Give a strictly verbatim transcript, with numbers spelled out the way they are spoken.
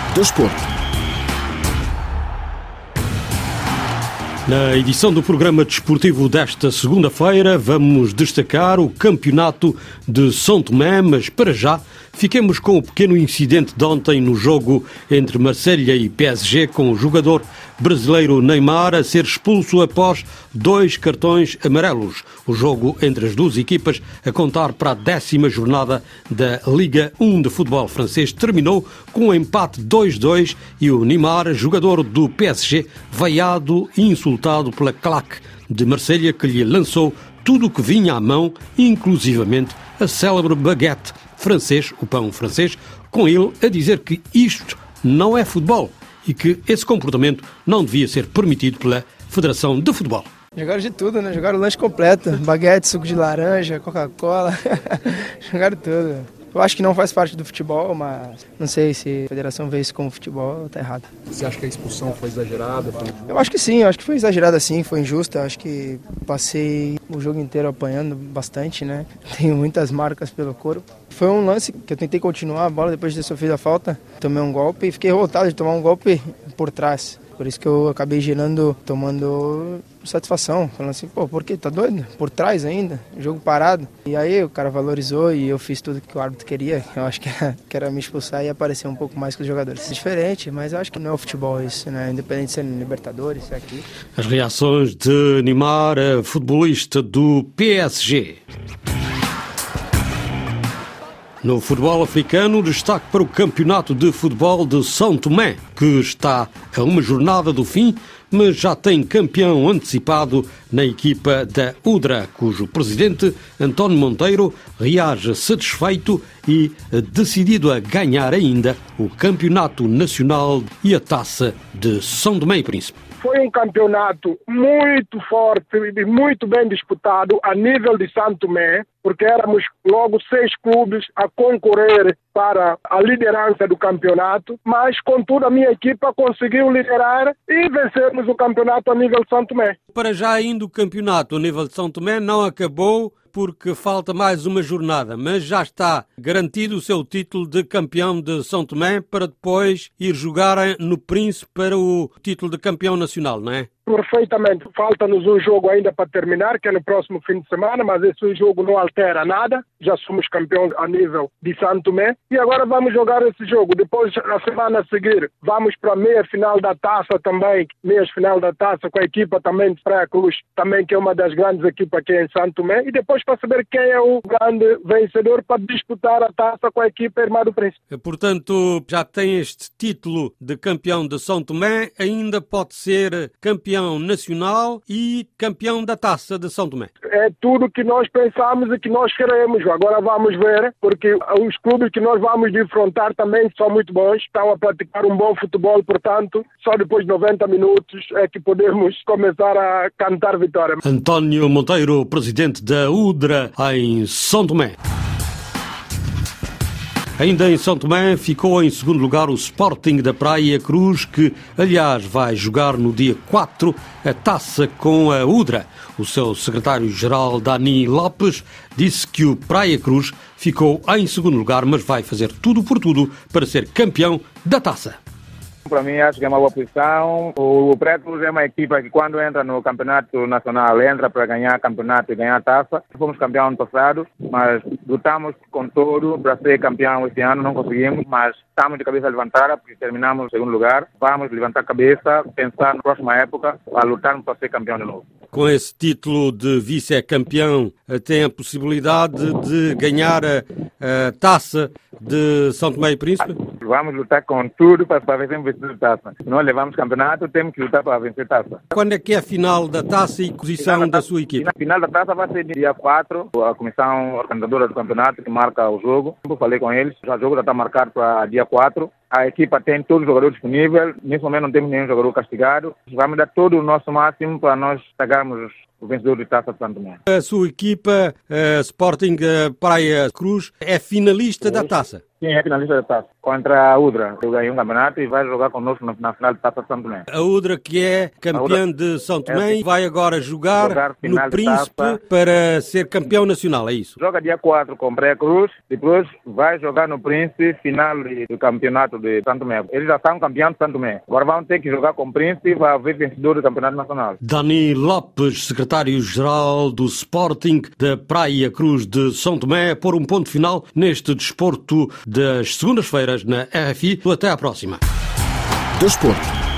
Desporto. Na edição do programa desportivo desta segunda-feira, vamos destacar o campeonato de São Tomé, mas para já fiquemos com o pequeno incidente de ontem no jogo entre Marselha e P S G, com o jogador brasileiro Neymar a ser expulso após dois cartões amarelos. O jogo entre as duas equipas, a contar para a décima jornada da Liga um de futebol francês, terminou com um empate dois a dois e o Neymar, jogador do P S G, vaiado e insultado pela claque de Marselha, que lhe lançou tudo o que vinha à mão, inclusivamente a célebre baguete francês, o pão francês, com ele a dizer que isto não é futebol e que esse comportamento não devia ser permitido pela Federação de Futebol. Jogaram de tudo, né? Jogaram o lanche completo, baguete, suco de laranja, Coca-Cola, jogaram tudo. Eu acho que não faz parte do futebol, mas não sei se a federação vê isso como futebol, tá errado. Você acha que a expulsão foi exagerada? Eu acho que sim, eu acho que foi exagerada sim, foi injusta. Eu acho que passei o jogo inteiro apanhando bastante, né? Tenho muitas marcas pelo corpo. Foi um lance que eu tentei continuar a bola depois de ter sofrido a falta, tomei um golpe e fiquei revoltado de tomar um golpe por trás. Por isso que eu acabei girando, tomando satisfação, falando assim, pô, por quê? Tá doido? Por trás ainda, jogo parado. E aí o cara valorizou e eu fiz tudo que o árbitro queria. Eu acho que era, que era me expulsar e aparecer um pouco mais com os jogadores. É diferente, mas eu acho que não é o futebol isso, né? Independente de ser no Libertadores, se é aqui. As reações de Neymar, futebolista do P S G. No futebol africano, destaque para o Campeonato de Futebol de São Tomé, que está a uma jornada do fim, mas já tem campeão antecipado na equipa da Udra, cujo presidente, António Monteiro, reage satisfeito e decidido a ganhar ainda o Campeonato Nacional e a Taça de São Tomé e Príncipe. Foi um campeonato muito forte e muito bem disputado a nível de São Tomé, porque éramos logo seis clubes a concorrer para a liderança do campeonato, mas contudo a minha equipa conseguiu liderar e vencermos o campeonato a nível de São Tomé. Para já ainda o campeonato a nível de São Tomé não acabou porque falta mais uma jornada, mas já está garantido o seu título de campeão de São Tomé para depois ir jogar no Príncipe para o título de campeão nacional, não é? Perfeitamente. Falta-nos um jogo ainda para terminar, que é no próximo fim de semana, mas esse jogo não altera nada. Já somos campeões a nível de São Tomé. E agora vamos jogar esse jogo. Depois, na semana a seguir, vamos para a meia-final da taça também. Meia-final da taça com a equipa também de Praia Cruz, também que é uma das grandes equipas aqui em São Tomé. E depois para saber quem é o grande vencedor para disputar a taça com a equipa Irmã do Príncipe. Portanto, já tem este título de campeão de São Tomé, ainda pode ser campeão nacional e campeão da Taça de São Tomé. É tudo que nós pensamos e que nós queremos. Agora vamos ver, porque os clubes que nós vamos defrontar também são muito bons, estão a praticar um bom futebol, portanto, só depois de noventa minutos é que podemos começar a cantar vitória. António Monteiro, presidente da Udra em São Tomé. Ainda em São Tomé ficou em segundo lugar o Sporting da Praia Cruz, que, aliás, vai jogar no dia quatro a taça com a Udra. O seu secretário-geral, Dani Lopes, disse que o Praia Cruz ficou em segundo lugar, mas vai fazer tudo por tudo para ser campeão da taça. Para mim, acho que é uma boa posição. O Praia Cruz é uma equipa que, quando entra no campeonato nacional, entra para ganhar campeonato e ganhar a taça. Fomos campeão ano passado, mas lutamos com todo para ser campeão este ano. Não conseguimos, mas estamos de cabeça levantada porque terminamos em segundo lugar. Vamos levantar a cabeça, pensar na próxima época, para lutarmos para ser campeão de novo. Com esse título de vice-campeão, tem a possibilidade de ganhar a, a taça de São Tomé e Príncipe? Vamos lutar com tudo para, para vencer a taça. Se nós levamos campeonato, temos que lutar para vencer a taça. Quando é que é a final da taça e posição da sua equipe? A final da taça vai ser dia quatro. A comissão organizadora do campeonato que marca o jogo. Eu falei com eles, o jogo já está marcado para dia quatro. A equipa tem todos os jogadores disponíveis. Nesse momento não temos nenhum jogador castigado. Vamos dar todo o nosso máximo para nós chegarmos o vencedor de Taça de São Tomé. A sua equipa, a Sporting Praia Cruz, é finalista da taça? Sim, é finalista da taça. contra a Udra. Eu ganhei um campeonato e vai jogar connosco na final de Taça São Tomé. A Udra, que é campeã Udra, de São Tomé, é, vai agora jogar, jogar no Príncipe para ser campeão nacional, é isso? Joga dia quatro com Praia Cruz, depois vai jogar no Príncipe, final do campeonato de São Tomé. Eles já são campeões de São Tomé. Agora vão ter que jogar com o Príncipe e vai haver vencedor do campeonato nacional. Dani Lopes, secretário-geral do Sporting da Praia Cruz de São Tomé, por um ponto final neste desporto das segundas-feiras na R F I. Até à próxima. Desporto.